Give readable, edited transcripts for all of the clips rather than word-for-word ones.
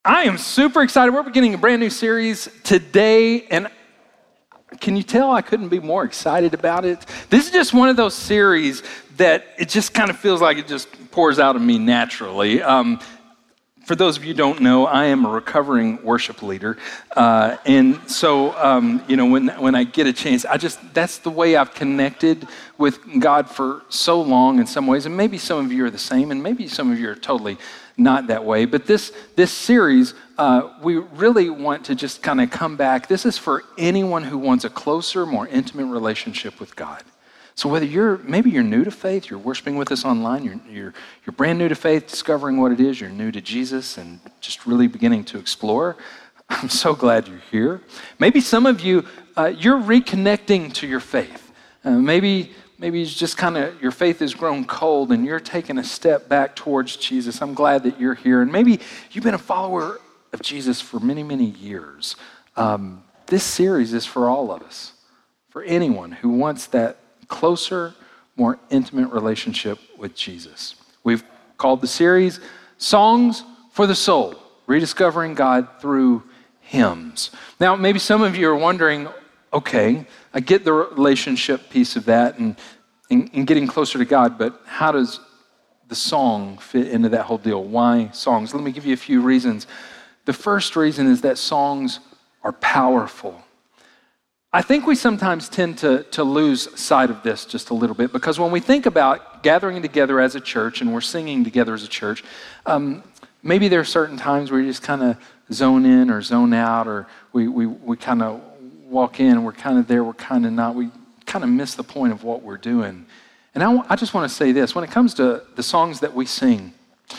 I am super excited. We're beginning a brand new series today, and can you tell I couldn't be more excited about it? This is just one of those series that it just kind of feels like it just pours out of me naturally. For those of you who don't know, I am a recovering worship leader, and so when I get a chance, that's the way I've connected with God for so long in some ways, and maybe some of you are the same, and maybe some of you are totally not that way. But this series, we really want to just kind of come back. This is for anyone who wants a closer, more intimate relationship with God. So whether maybe you're new to faith, you're worshiping with us online, you're brand new to faith, discovering what it is, you're new to Jesus and just really beginning to explore, I'm so glad you're here. Maybe some of you, you're reconnecting to your faith. Maybe it's just kind of your faith has grown cold and you're taking a step back towards Jesus. I'm glad that you're here. And maybe you've been a follower of Jesus for many, many years. This series is for all of us, for anyone who wants that closer, more intimate relationship with Jesus. We've called the series Songs for the Soul, Rediscovering God Through Hymns. Now, maybe some of you are wondering, okay, I get the relationship piece of that and getting closer to God, but how does the song fit into that whole deal? Why songs? Let me give you a few reasons. The first reason is that songs are powerful. I think we sometimes tend to lose sight of this just a little bit, because when we think about gathering together as a church and we're singing together as a church, maybe there are certain times where you just kind of zone in or zone out, or we kind of walk in and we're kind of there, we're kind of not. We kind of miss the point of what we're doing. And I just want to say this. When it comes to the songs that we sing,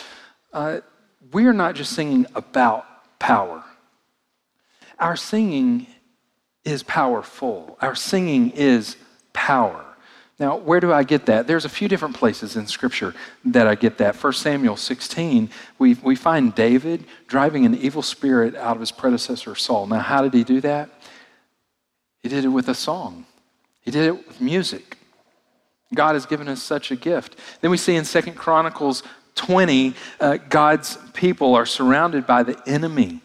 we are not just singing about power. Our singing is powerful. Our singing is power. Now, where do I get that? There's a few different places in Scripture that I get that. 1 Samuel 16, we find David driving an evil spirit out of his predecessor Saul. Now, how did he do that? He did it with a song. He did it with music. God has given us such a gift. Then we see in 2 Chronicles 20, God's people are surrounded by the enemy.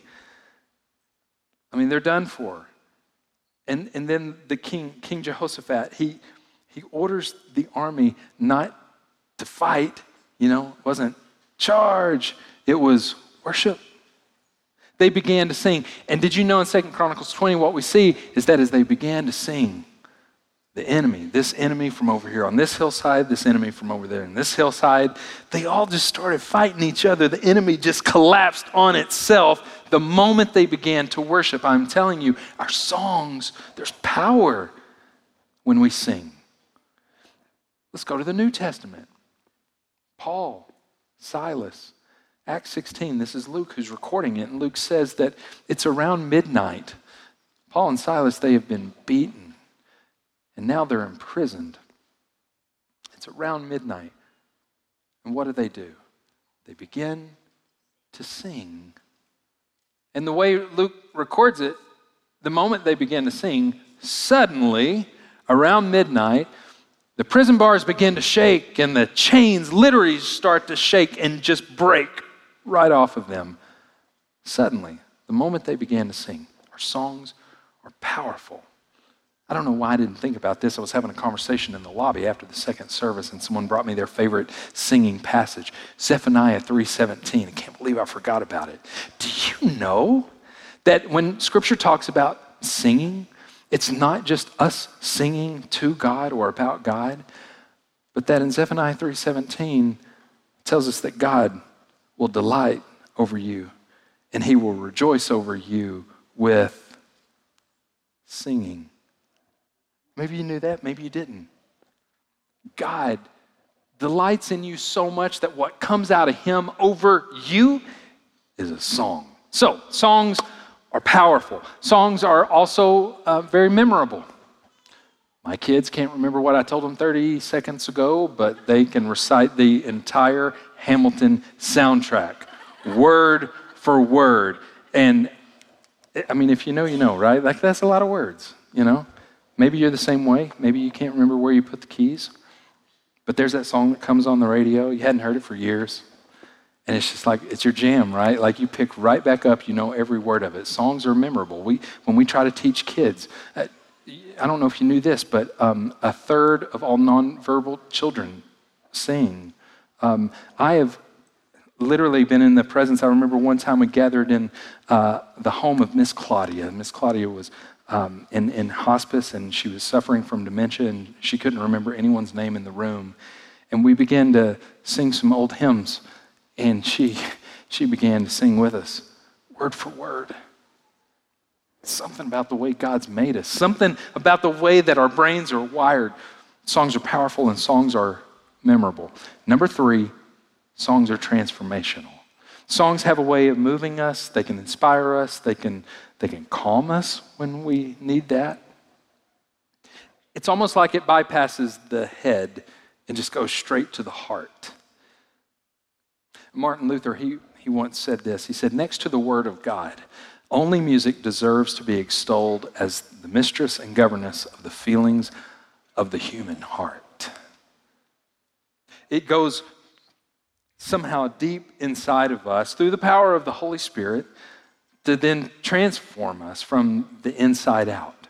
I mean, they're done for. And then the King Jehoshaphat, he orders the army not to fight. It wasn't charge, it was worship. They began to sing. And did you know in 2 Chronicles 20, what we see is that as they began to sing, the enemy, this enemy from over here on this hillside, this enemy from over there on this hillside, they all just started fighting each other. The enemy just collapsed on itself the moment they began to worship. I'm telling you, our songs, there's power when we sing. Let's go to the New Testament. Paul, Silas, Acts 16. This is Luke who's recording it. And Luke says that it's around midnight. Paul and Silas, they have been beaten. And now they're imprisoned. It's around midnight. And what do? They begin to sing. And the way Luke records it, the moment they begin to sing, suddenly, around midnight, the prison bars begin to shake and the chains literally start to shake and just break right off of them. Suddenly, the moment they began to sing, our songs are powerful. I don't know why I didn't think about this. I was having a conversation in the lobby after the second service, and someone brought me their favorite singing passage, Zephaniah 3:17. I can't believe I forgot about it. Do you know that when Scripture talks about singing, it's not just us singing to God or about God, but that in Zephaniah 3:17, it tells us that God will delight over you, and He will rejoice over you with singing. Maybe you knew that, maybe you didn't. God delights in you so much that what comes out of Him over you is a song. So, songs are powerful. Songs are also very memorable. My kids can't remember what I told them 30 seconds ago, but they can recite the entire Hamilton soundtrack, word for word. And, I mean, if you know, you know, right? Like, that's a lot of words, Maybe you're the same way. Maybe you can't remember where you put the keys. But there's that song that comes on the radio. You hadn't heard it for years. And it's just like, it's your jam, right? Like you pick right back up, you know every word of it. Songs are memorable. When we try to teach kids, I don't know if you knew this, but a third of all nonverbal children sing. I have literally been in the presence. I remember one time we gathered in the home of Miss Claudia. Miss Claudia was in hospice, and she was suffering from dementia, and she couldn't remember anyone's name in the room. And we began to sing some old hymns, and she began to sing with us, word for word. Something about the way God's made us. Something about the way that our brains are wired. Songs are powerful and songs are memorable. Number 3, songs are transformational. Songs have a way of moving us. They can inspire us. They can calm us when we need that. It's almost like it bypasses the head and just goes straight to the heart. Martin Luther, he once said this. He said, next to the Word of God, only music deserves to be extolled as the mistress and governess of the feelings of the human heart. It goes somehow deep inside of us through the power of the Holy Spirit to then transform us from the inside out.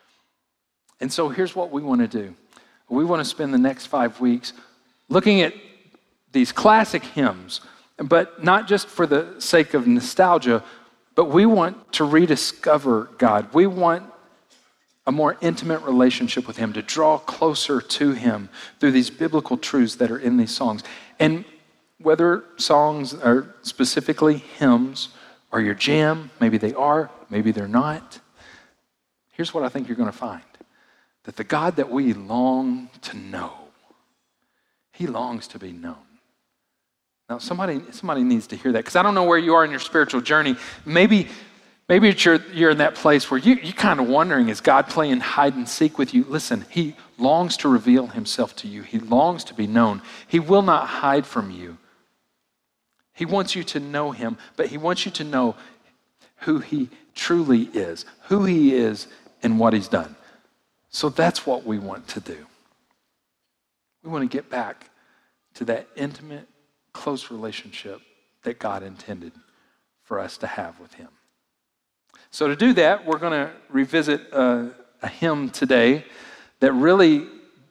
And so here's what we want to do. We want to spend the next 5 weeks looking at these classic hymns, but not just for the sake of nostalgia, but we want to rediscover God. We want a more intimate relationship with Him, to draw closer to Him through these biblical truths that are in these songs. And whether songs are specifically hymns or your jam, maybe they are, maybe they're not, here's what I think you're going to find. That the God that we long to know, He longs to be known. Now, somebody needs to hear that, because I don't know where you are in your spiritual journey. Maybe you're in that place where you're kind of wondering, is God playing hide and seek with you? Listen, He longs to reveal Himself to you. He longs to be known. He will not hide from you. He wants you to know Him, but He wants you to know who He truly is, who He is and what He's done. So that's what we want to do. We want to get back to that intimate, close relationship that God intended for us to have with Him. So to do that, we're going to revisit a hymn today that really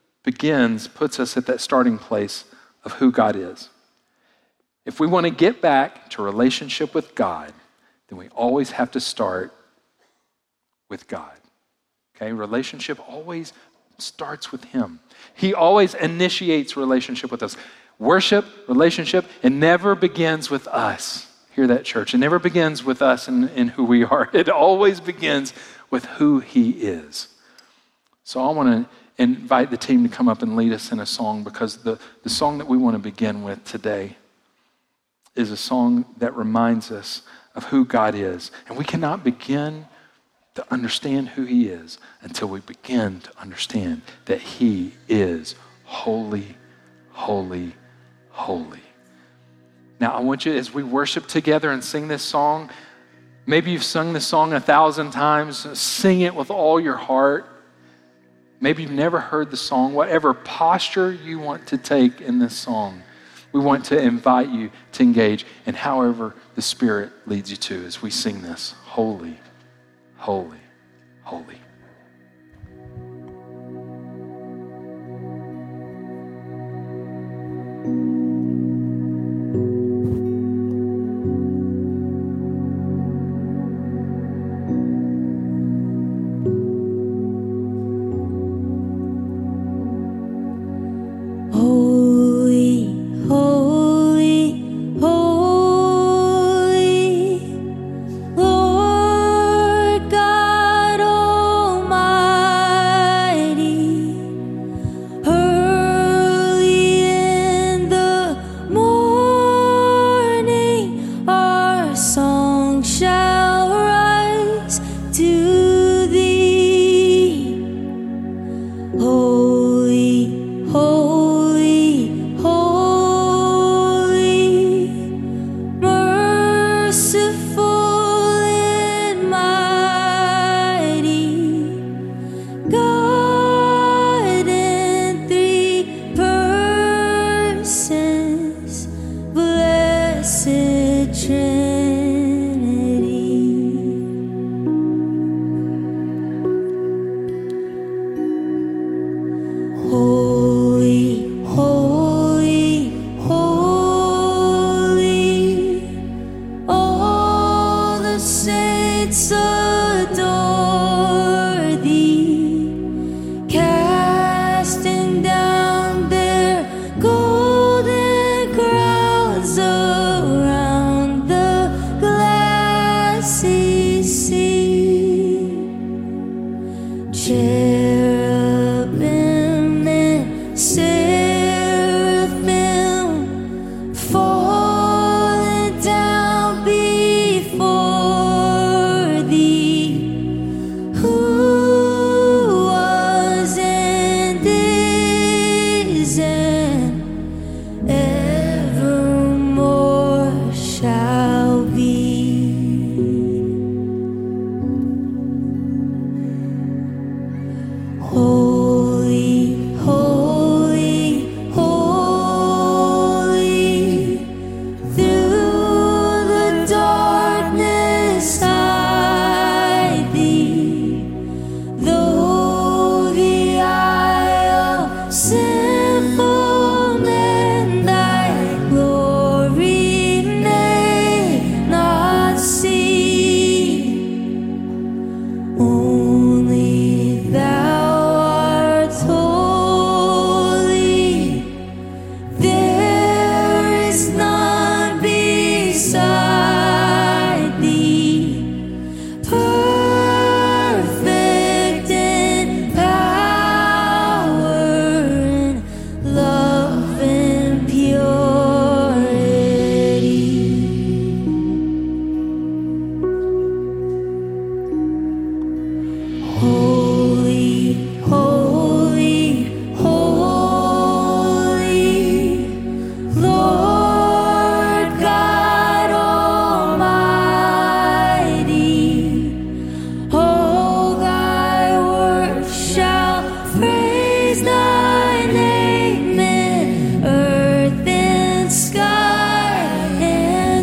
puts us at that starting place of who God is. If we want to get back to relationship with God, then we always have to start with God. Okay, relationship always starts with Him. He always initiates relationship with us. Worship, relationship, it never begins with us. Hear that, church? It never begins with us and who we are. It always begins with who He is. So I want to invite the team to come up and lead us in a song, because the song that we want to begin with today is a song that reminds us of who God is. And we cannot begin to understand who He is until we begin to understand that He is holy, holy, holy. Now, I want you, as we worship together and sing this song, maybe you've sung this song 1,000 times, sing it with all your heart. Maybe you've never heard the song. Whatever posture you want to take in this song, we want to invite you to engage in however the Spirit leads you to as we sing this. Holy, holy, holy. Lord God Cherubim and seraphim falling down before thee, who was and is and evermore shall be. Holy, holy, holy, through the darkness hide thee, though the eye of sinful men thy glory may not see. Only thou holy, there is none beside thee, perfect in power and love and purity. Holy, holy, holy, Lord God Almighty, all thy works shall praise thy name in earth and sky and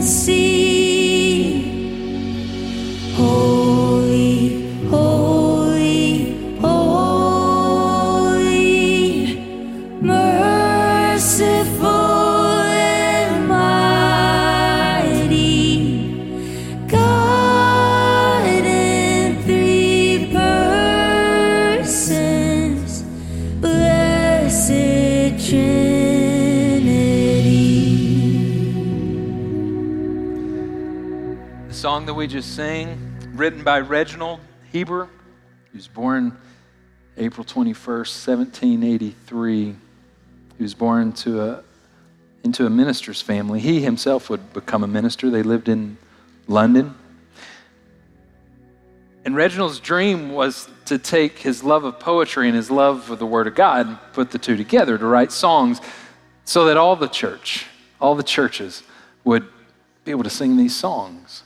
sea. Holy, holy, holy, merciful and mighty, God in three persons, blessed Trinity. The song that we just sang, written by Reginald Heber, he was born April 21st, 1783. He was born into a minister's family. He himself would become a minister. They lived in London. And Reginald's dream was to take his love of poetry and his love for the Word of God and put the two together to write songs so that all the churches would be able to sing these songs.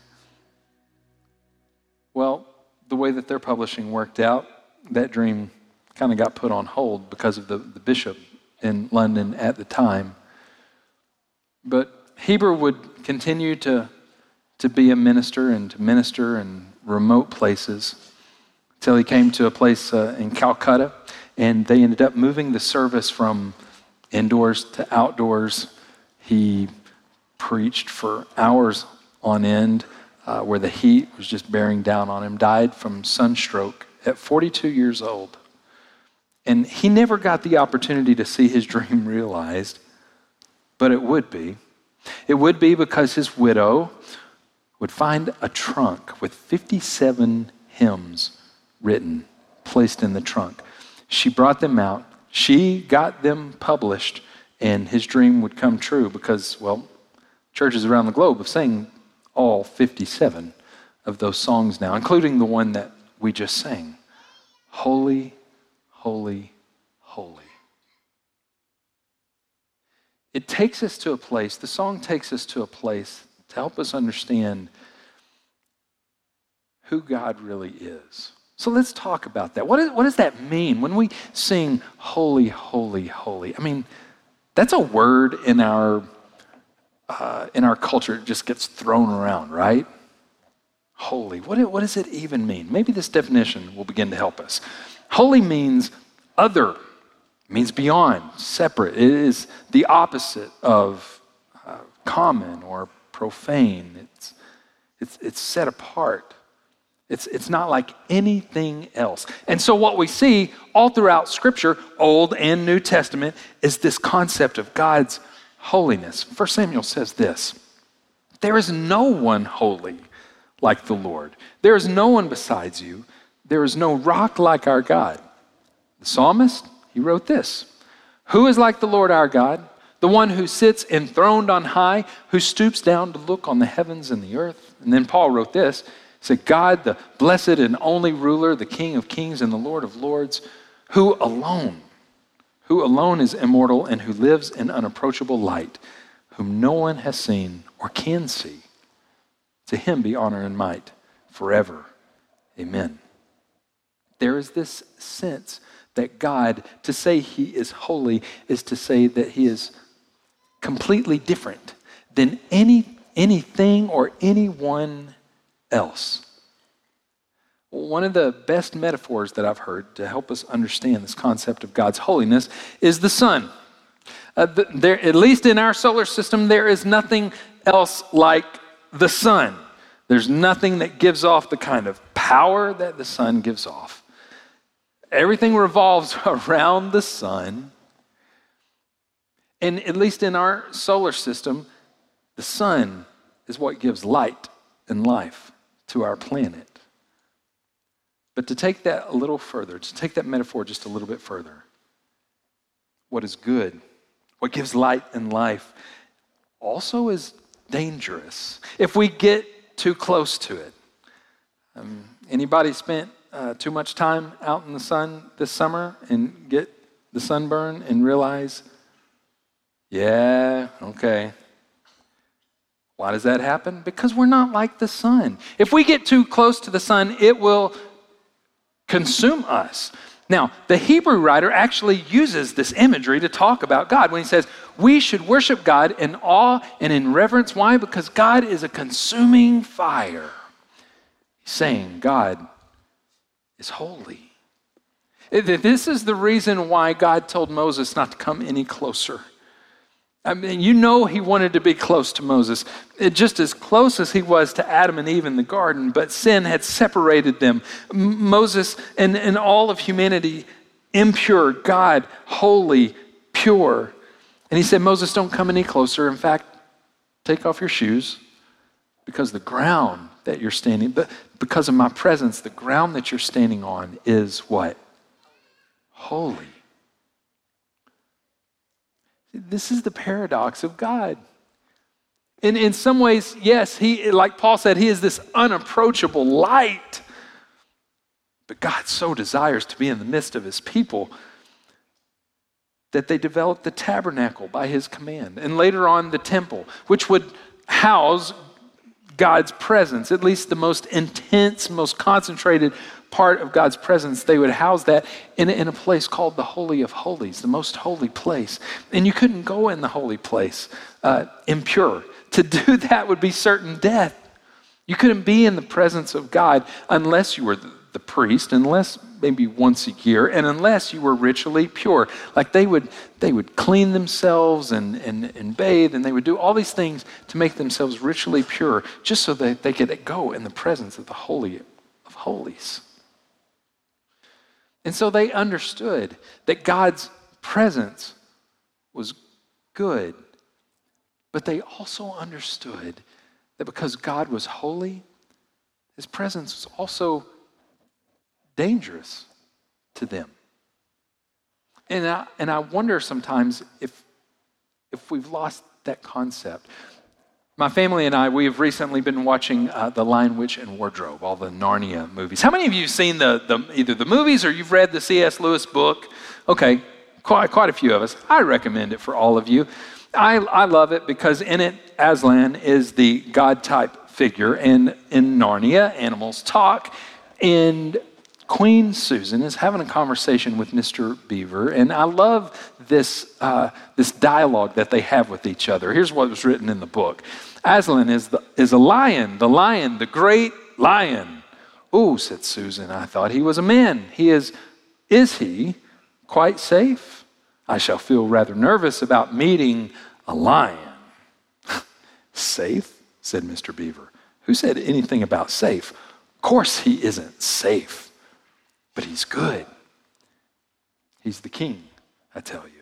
Well, the way that their publishing worked out, that dream kind of got put on hold because of the bishop in London at the time. But Heber would continue to be a minister and to minister in remote places until he came to a place in Calcutta, and they ended up moving the service from indoors to outdoors. He preached for hours on end where the heat was just bearing down on him, died from sunstroke at 42 years old. And he never got the opportunity to see his dream realized, but it would be. It would be because his widow would find a trunk with 57 hymns written, placed in the trunk. She brought them out. She got them published, and his dream would come true because, well, churches around the globe have sang all 57 of those songs now, including the one that we just sang. Holy, holy, holy. It takes us to a place, the song takes us to a place to help us understand who God really is. So let's talk about that. What does that mean when we sing holy, holy, holy? I mean, that's a word in our culture. It just gets thrown around, right? Holy. What does it even mean? Maybe this definition will begin to help us. Holy means other, means beyond, separate. It is the opposite of common or profane. It's set apart. It's not like anything else. And so what we see all throughout Scripture, Old and New Testament, is this concept of God's holiness. 1 Samuel says this, "There is no one holy like the Lord. There is no one besides you. There is no rock like our God. The psalmist, he wrote this: who is like the Lord our God, the one who sits enthroned on high, who stoops down to look on the heavens and the earth? And then Paul wrote this. He said, God, the blessed and only ruler, the King of kings and the Lord of lords, who alone is immortal and who lives in unapproachable light, whom no one has seen or can see. To him be honor and might forever. Amen. There is this sense that God, to say he is holy, is to say that he is completely different than anything or anyone else. One of the best metaphors that I've heard to help us understand this concept of God's holiness is the sun. At least in our solar system, there is nothing else like the sun. There's nothing that gives off the kind of power that the sun gives off. Everything revolves around the sun. And at least in our solar system, the sun is what gives light and life to our planet. But to take that a little further, to take that metaphor just a little bit further, what is good, what gives light and life, also is dangerous if we get too close to it. Anybody spent too much time out in the sun this summer and get the sunburn and realize, yeah, okay. Why does that happen? Because we're not like the sun. If we get too close to the sun, it will consume us. Now, the Hebrew writer actually uses this imagery to talk about God when he says, we should worship God in awe and in reverence. Why? Because God is a consuming fire. He's saying God is holy. This is the reason why God told Moses not to come any closer. I mean, you know he wanted to be close to Moses, just as close as he was to Adam and Eve in the garden, but sin had separated them. Moses and all of humanity, impure, God, holy, pure. And he said, Moses, don't come any closer. In fact, take off your shoes, because the ground that you're standing, because of my presence, the ground that you're standing on is what? Holy. This is the paradox of God. In some ways, yes, he, like Paul said, he is this unapproachable light. But God so desires to be in the midst of his people that they developed the tabernacle by his command. And later on, the temple, which would house God's presence, at least the most intense, most concentrated part of God's presence. They would house that in a place called the Holy of Holies, the most holy place. And you couldn't go in the holy place impure. To do that would be certain death. You couldn't be in the presence of God unless you were the priest, unless maybe once a year, and unless you were ritually pure. Like they would clean themselves and bathe, and they would do all these things to make themselves ritually pure, just so that they could go in the presence of the Holy of Holies. And so they understood that God's presence was good, but they also understood that because God was holy, his presence was also dangerous to them. And I wonder sometimes if we've lost that concept. My family and I, we have recently been watching The Lion, Witch, and Wardrobe, all the Narnia movies. How many of you have seen either the movies or you've read the C.S. Lewis book? Okay, quite a few of us. I recommend it for all of you. I love it because in it, Aslan is the God-type figure, and in Narnia, animals talk, and Queen Susan is having a conversation with Mr. Beaver, and I love this dialogue that they have with each other. Here's what was written in the book. Aslan is a lion, the great lion. "Ooh," said Susan, "I thought he was a man. Is he quite safe? I shall feel rather nervous about meeting a lion." "Safe?" said Mr. Beaver. "Who said anything about safe? Of course he isn't safe, but he's good. He's the king, I tell you."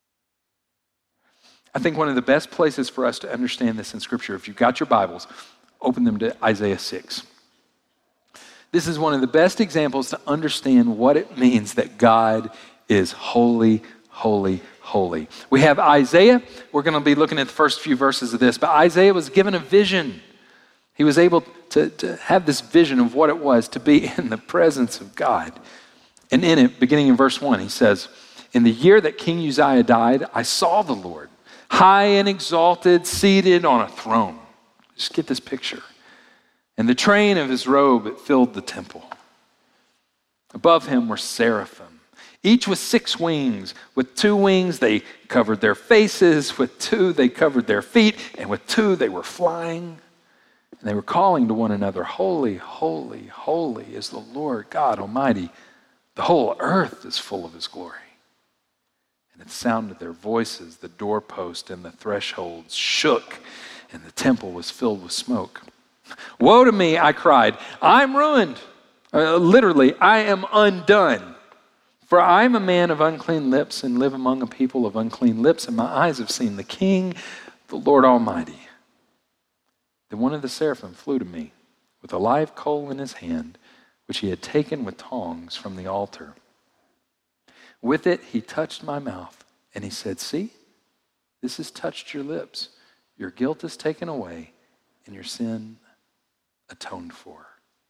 I think one of the best places for us to understand this in Scripture, if you've got your Bibles, open them to Isaiah 6. This is one of the best examples to understand what it means that God is holy, holy, holy. We have Isaiah. We're going to be looking at the first few verses of this, but Isaiah was given a vision. He was able to have this vision of what it was to be in the presence of God. And in it, beginning in verse 1, he says, "In the year that King Uzziah died, I saw the Lord, high and exalted, seated on a throne." Just get this picture. "And the train of his robe, it filled the temple. Above him were seraphim, each with 6 wings. With 2 wings they covered their faces, with 2 they covered their feet, and with 2 they were flying. And they were calling to one another, 'Holy, holy, holy is the Lord God Almighty. The whole earth is full of his glory.' And at the sound of their voices, the doorpost and the thresholds shook, and the temple was filled with smoke. 'Woe to me,' I cried, 'I'm ruined.' Literally, I am undone. For I am a man of unclean lips and live among a people of unclean lips, and my eyes have seen the King, the Lord Almighty.' Then one of the seraphim flew to me with a live coal in his hand, which he had taken with tongs from the altar. With it he touched my mouth, and he said, 'See, this has touched your lips. Your guilt is taken away, and your sin atoned for.'"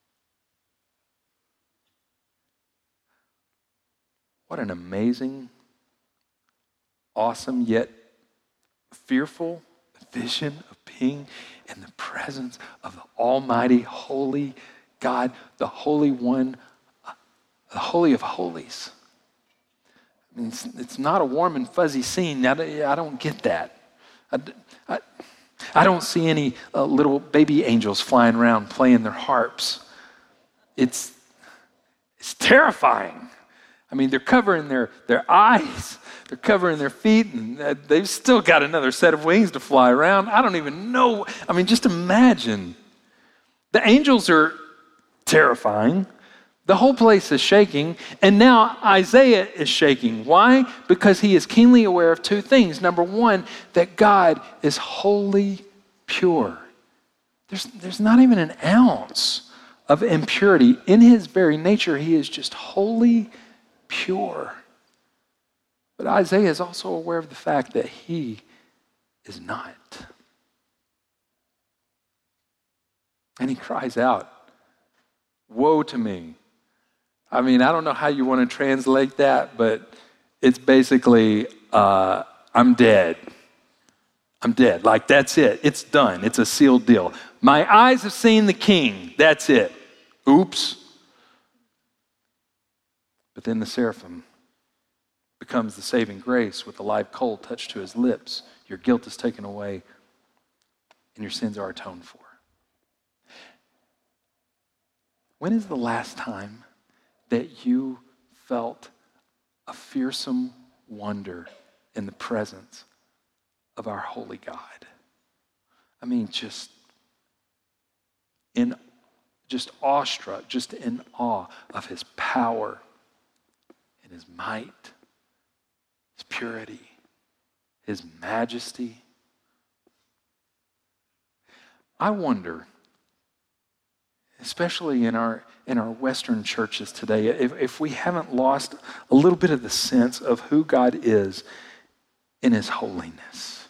What an amazing, awesome, yet fearful vision of being in the presence of the Almighty, holy God, the Holy One, the Holy of Holies. I mean, it's not a warm and fuzzy scene. I don't get that. I don't see any little baby angels flying around playing their harps. It's terrifying. I mean, they're covering their eyes, they're covering their feet, and they've still got another set of wings to fly around. I don't even know. I mean, just imagine. The angels are terrifying. The whole place is shaking, and now Isaiah is shaking. Why? Because he is keenly aware of 2 things. Number 1, that God is wholly pure. There's not even an ounce of impurity. In his very nature, he is just wholly pure. But Isaiah is also aware of the fact that he is not. And he cries out, "Woe to me." I mean, I don't know how you want to translate that, but it's basically, I'm dead. I'm dead. Like, that's it. It's done. It's a sealed deal. My eyes have seen the King. That's it. Oops. But then the seraphim becomes the saving grace with the live coal touched to his lips. Your guilt is taken away, and your sins are atoned for. When is the last time that you felt a fearsome wonder in the presence of our holy God? I mean, just awestruck, just in awe of his power and his might, his purity, his majesty. I wonder, especially in our Western churches today, if we haven't lost a little bit of the sense of who God is in his holiness.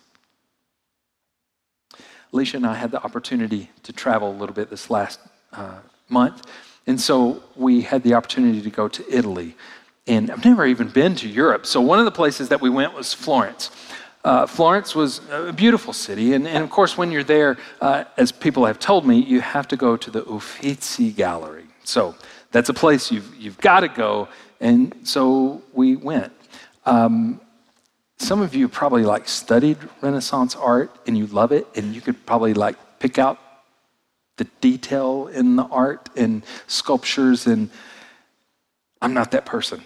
Alicia and I had the opportunity to travel a little bit this last month, and so we had the opportunity to go to Italy. And I've never even been to Europe, so one of the places that we went was Florence. Florence was a beautiful city, and of course when you're there, as people have told me, you have to go to the Uffizi Gallery. So that's a place you've got to go, and so we went. Some of you probably studied Renaissance art and you love it, and you could probably pick out the detail in the art and sculptures, and I'm not that person.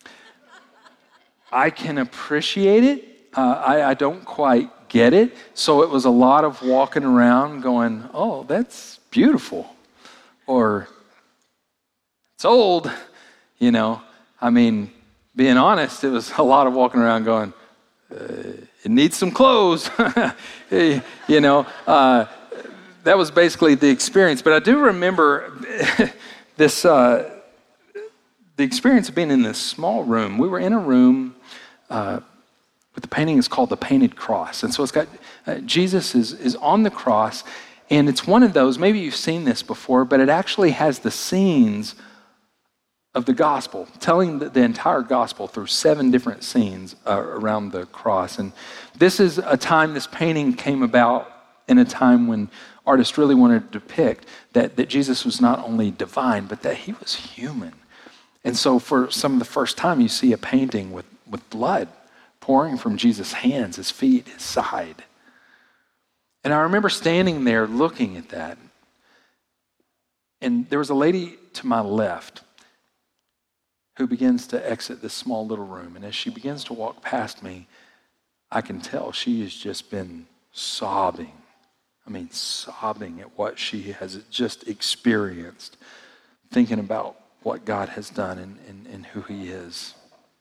I can appreciate it. I don't quite get it. So it was a lot of walking around going, "Oh, that's beautiful." Or, "It's old." I mean, being honest, it was a lot of walking around going, "It needs some clothes." that was basically the experience. But I do remember this, the experience of being in this small room. We were in a room with the painting is called The Painted Cross. And so it's got, Jesus is on the cross, and it's one of those, maybe you've seen this before, but it actually has the scenes of the gospel, telling the entire gospel through 7 different scenes around the cross. And this is a time, this painting came about in a time when artists really wanted to depict that Jesus was not only divine, but that he was human. And so for some of the first time, you see a painting with blood pouring from Jesus' hands, his feet, his side. And I remember standing there looking at that. And there was a lady to my left who begins to exit this small little room. And as she begins to walk past me, I can tell she has just been sobbing. I mean, sobbing at what she has just experienced, thinking about what God has done and who he is.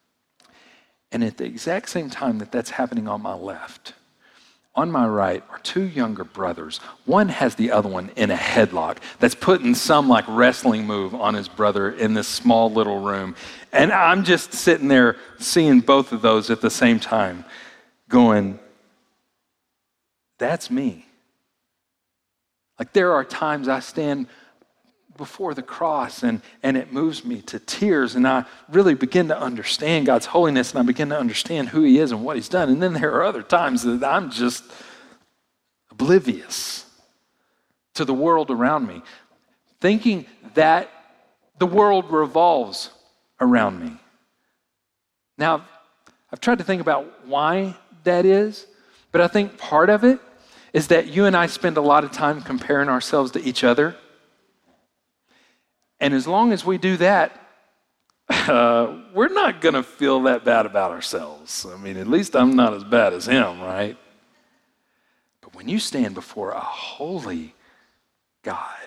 And at the exact same time that that's happening on my left, on my right are 2 younger brothers. One has the other one in a headlock that's putting some like wrestling move on his brother in this small little room. And I'm just sitting there seeing both of those at the same time going, that's me. Like there are times I stand before the cross and it moves me to tears, and I really begin to understand God's holiness, and I begin to understand who he is and what he's done. And then there are other times that I'm just oblivious to the world around me, thinking that the world revolves around me. Now, I've tried to think about why that is, but I think part of it is that you and I spend a lot of time comparing ourselves to each other. And as long as we do that, we're not going to feel that bad about ourselves. I mean, at least I'm not as bad as him, right? But when you stand before a holy God,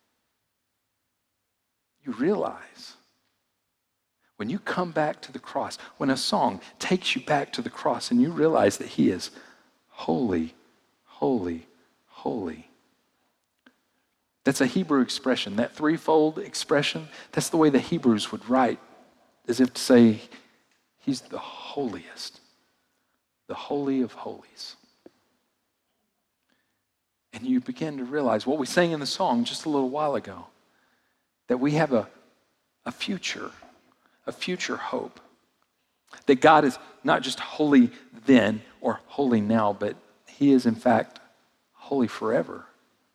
you realize when you come back to the cross, when a song takes you back to the cross and you realize that he is holy, holy, holy. That's a Hebrew expression. That threefold expression, that's the way the Hebrews would write, as if to say, he's the holiest, the holy of holies. And you begin to realize what we sang in the song just a little while ago, that we have a future hope. That God is not just holy then or holy now, but he is in fact holy forever.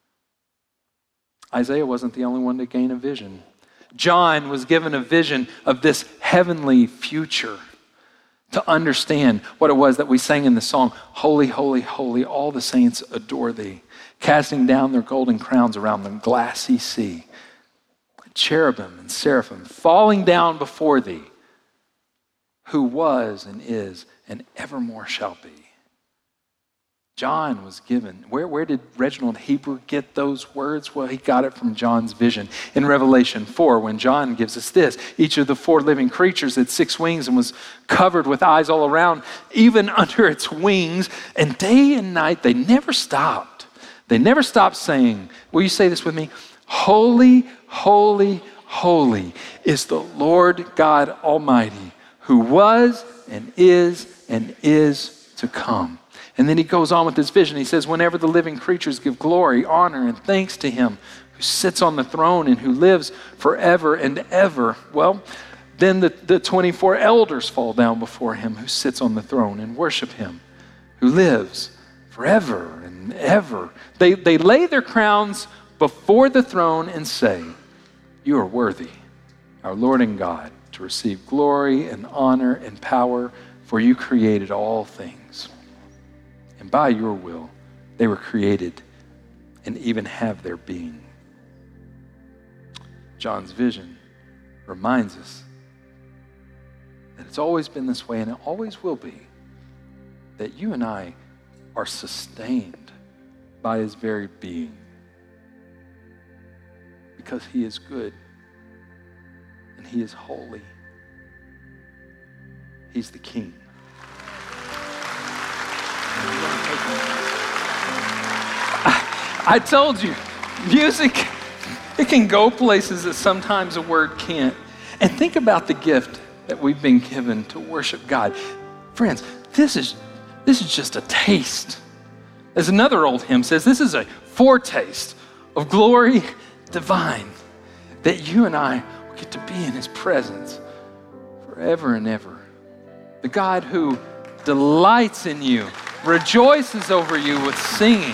Isaiah wasn't the only one to gain a vision. John was given a vision of this heavenly future to understand what it was that we sang in the song, holy, holy, holy, all the saints adore thee, casting down their golden crowns around the glassy sea, cherubim and seraphim falling down before thee, who was and is and evermore shall be. John was given, where did Reginald Hebrew get those words? Well, he got it from John's vision in Revelation 4, when John gives us this. Each of the 4 living creatures had 6 wings and was covered with eyes all around, even under its wings. And day and night, they never stopped. They never stopped saying, will you say this with me? Holy, holy, holy is the Lord God Almighty, who was and is to come. And then he goes on with this vision. He says, whenever the living creatures give glory, honor, and thanks to him who sits on the throne and who lives forever and ever, well, then the 24 elders fall down before him who sits on the throne and worship him who lives forever and ever. They lay their crowns before the throne and say, you are worthy, our Lord and God, to receive glory and honor and power, for you created all things. And by your will, they were created and even have their being. John's vision reminds us that it's always been this way, and it always will be, that you and I are sustained by his very being, because he is good and he is holy. He's the King. I told you, music, it can go places that sometimes a word can't. And think about the gift that we've been given to worship God. Friends, this is just a taste. As another old hymn says, this is a foretaste of glory divine, that you and I will get to be in his presence forever and ever. The God who delights in you, rejoices over you with singing.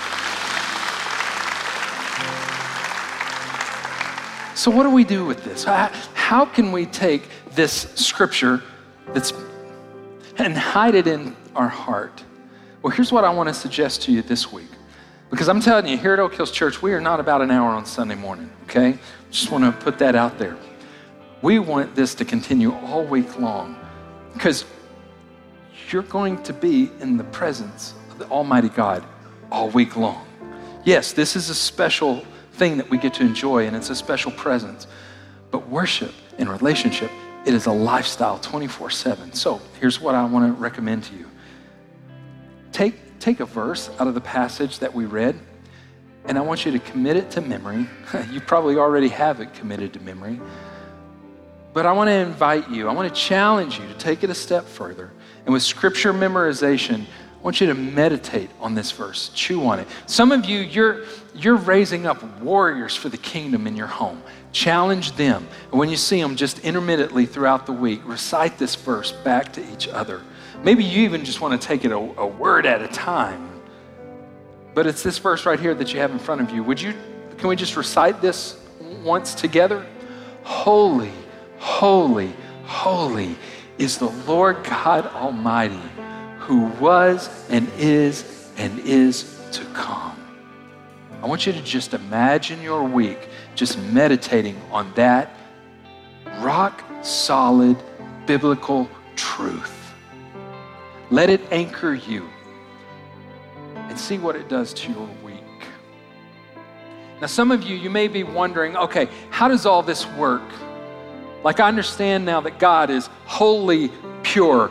So what do we do with this? How can we take this scripture and hide it in our heart? Well, here's what I want to suggest to you this week. Because I'm telling you, here at Oak Hills Church, we are not about an hour on Sunday morning, okay? Just want to put that out there. We want this to continue all week long because you're going to be in the presence of the Almighty God all week long. Yes, this is a special thing that we get to enjoy, and it's a special presence. But worship and relationship, it is a lifestyle 24/7. So here's what I want to recommend to you. Take a verse out of the passage that we read, and I want you to commit it to memory. You probably already have it committed to memory. But I want to invite you, I want to challenge you to take it a step further. And with scripture memorization, I want you to meditate on this verse, chew on it. Some of you, you're raising up warriors for the kingdom in your home. Challenge them. And when you see them just intermittently throughout the week, recite this verse back to each other. Maybe you even just want to take it a word at a time. But it's this verse right here that you have in front of you. Can we just recite this once together? Holy, holy, holy is the Lord God Almighty, who was and is to come. I want you to just imagine your week just meditating on that rock solid biblical truth. Let it anchor you and see what it does to your week. Now, some of you may be wondering, okay, how does all this work? Like, I understand now that God is wholly pure.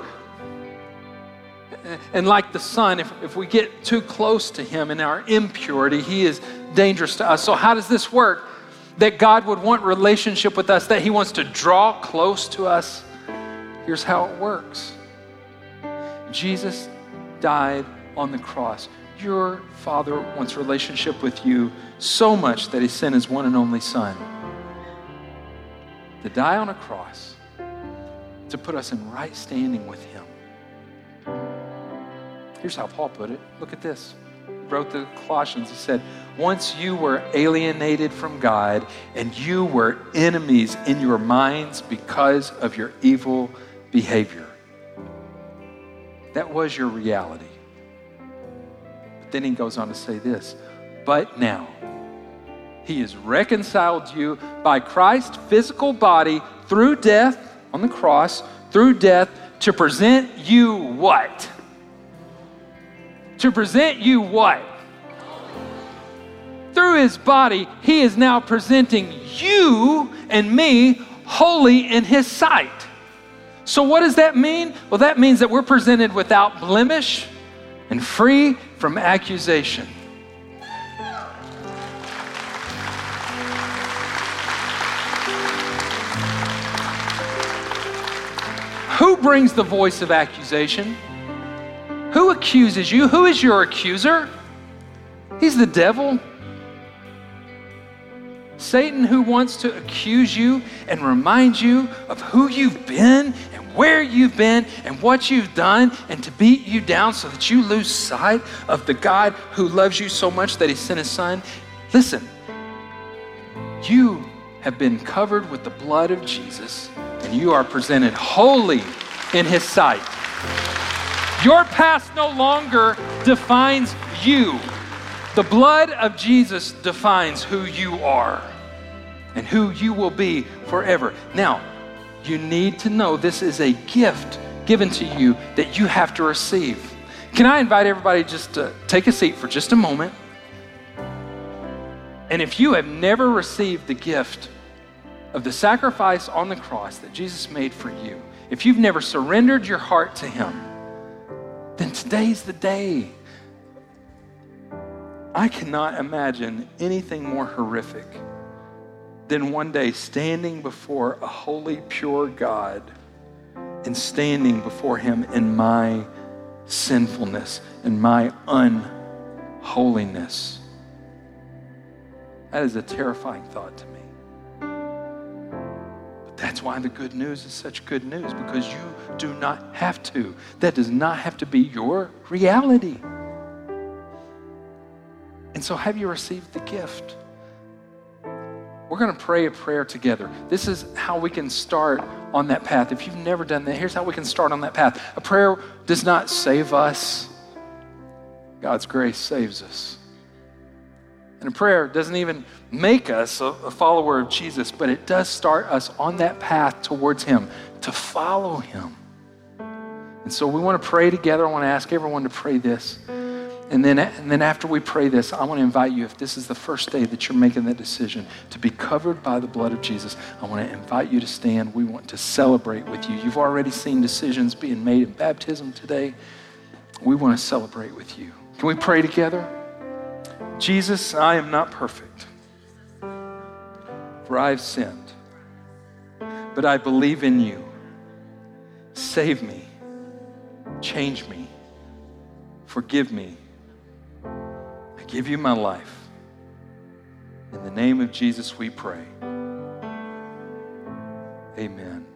And like the sun, if we get too close to him in our impurity, he is dangerous to us. So how does this work? That God would want relationship with us, that he wants to draw close to us. Here's how it works. Jesus died on the cross. Your Father wants relationship with you so much that he sent his one and only Son to die on a cross, to put us in right standing with him. Here's how Paul put it. Look at this. He wrote to the Colossians. He said, once you were alienated from God and you were enemies in your minds because of your evil behavior. That was your reality. But then he goes on to say this, but now he has reconciled you by Christ's physical body through death on the cross, through death, to present you what? To present you what? Through his body, he is now presenting you and me holy in his sight. So what does that mean? Well, that means that we're presented without blemish and free from accusation. Who brings the voice of accusation? Who accuses you? Who is your accuser? He's the devil. Satan, who wants to accuse you and remind you of who you've been and where you've been and what you've done, and to beat you down so that you lose sight of the God who loves you so much that he sent his Son. Listen, you have been covered with the blood of Jesus, and you are presented holy in his sight. Your past no longer defines you. The blood of Jesus defines who you are and who you will be forever. Now, you need to know this is a gift given to you that you have to receive. Can I invite everybody just to take a seat for just a moment? And if you have never received the gift of the sacrifice on the cross that Jesus made for you, if you've never surrendered your heart to him, then today's the day. I cannot imagine anything more horrific than one day standing before a holy, pure God and standing before him in my sinfulness and my unholiness. That is a terrifying thought to me. But that's why the good news is such good news, because you do not have to. That does not have to be your reality. And so have you received the gift? We're going to pray a prayer together. This is how we can start on that path. If you've never done that, here's how we can start on that path. A prayer does not save us. God's grace saves us. And a prayer doesn't even make us a follower of Jesus, but it does start us on that path towards him, to follow him. And so we want to pray together. I want to ask everyone to pray this. And then after we pray this, I want to invite you, if this is the first day that you're making that decision to be covered by the blood of Jesus, I want to invite you to stand. We want to celebrate with you. You've already seen decisions being made in baptism today. We want to celebrate with you. Can we pray together? Jesus, I am not perfect, for I've sinned, but I believe in you. Save me, change me, forgive me. I give you my life. In the name of Jesus we pray. Amen.